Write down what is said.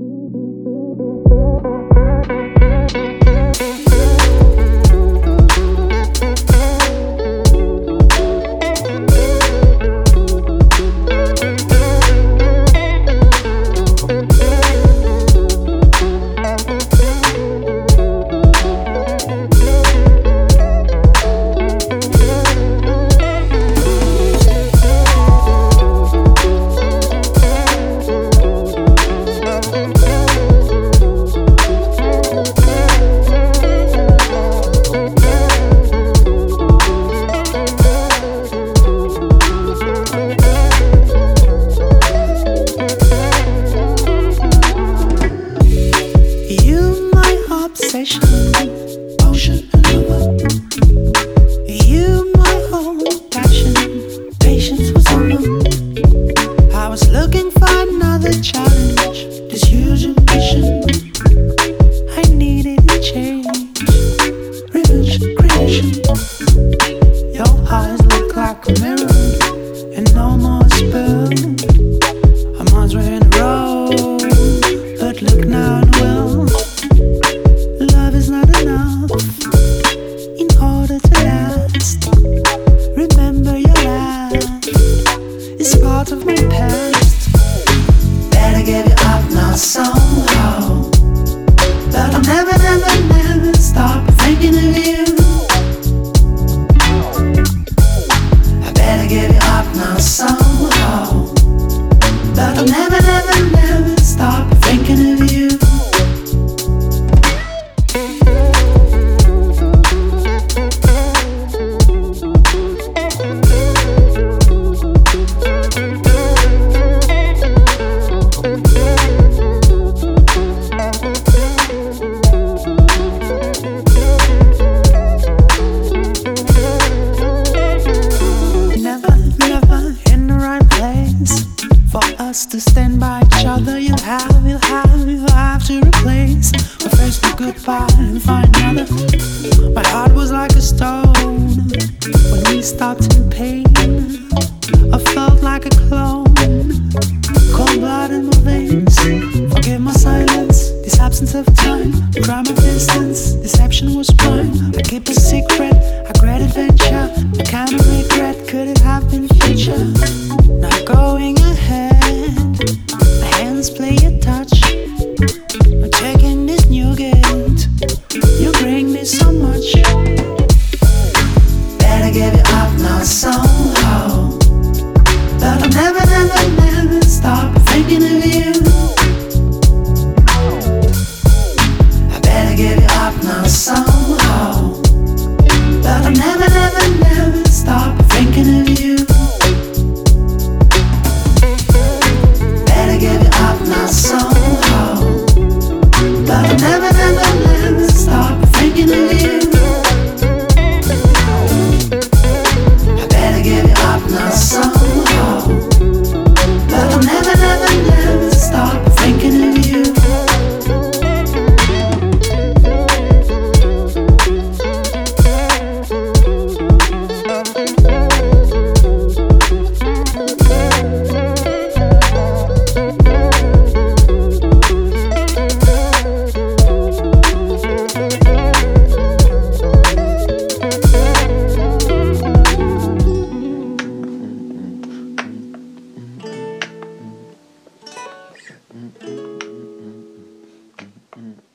Ocean and river. You, my whole passion. Patience was over. I was looking for another challenge. This huge ambition. I needed a change. Revenge creation. Your eyes look like a mirror, and no more spill. Our minds were in a row, but look now and well. Love is not enough in order to last. Remember your laugh is part of my past. Better give it up now somehow, but I'll never, never, never stop thinking of you. I better give it up now somehow, but I'll never, never, never stop thinking of you. To stand by each other, you'll have to replace. But first be goodbye and find another. My heart was like a stone when we stopped in pain. I felt like a clone, cold blood in my veins. Forgive my silence, this absence of time, the crime of distance, deception was blind. I keep a secret, a great adventure, a kind of regret. Could it have been future? Not going ahead. Play a touch. I'm taking this new gate. You bring me so much. Better give it up now somehow, but I'll never, never, never stop thinking of you. I better give it up now somehow, but I'll never, never, never stop thinking of you. Somehow, but I'll never, never, never stop thinking of you. I better give it up now somehow, but I'll never, never, never stop thinking of you. Mm-hmm.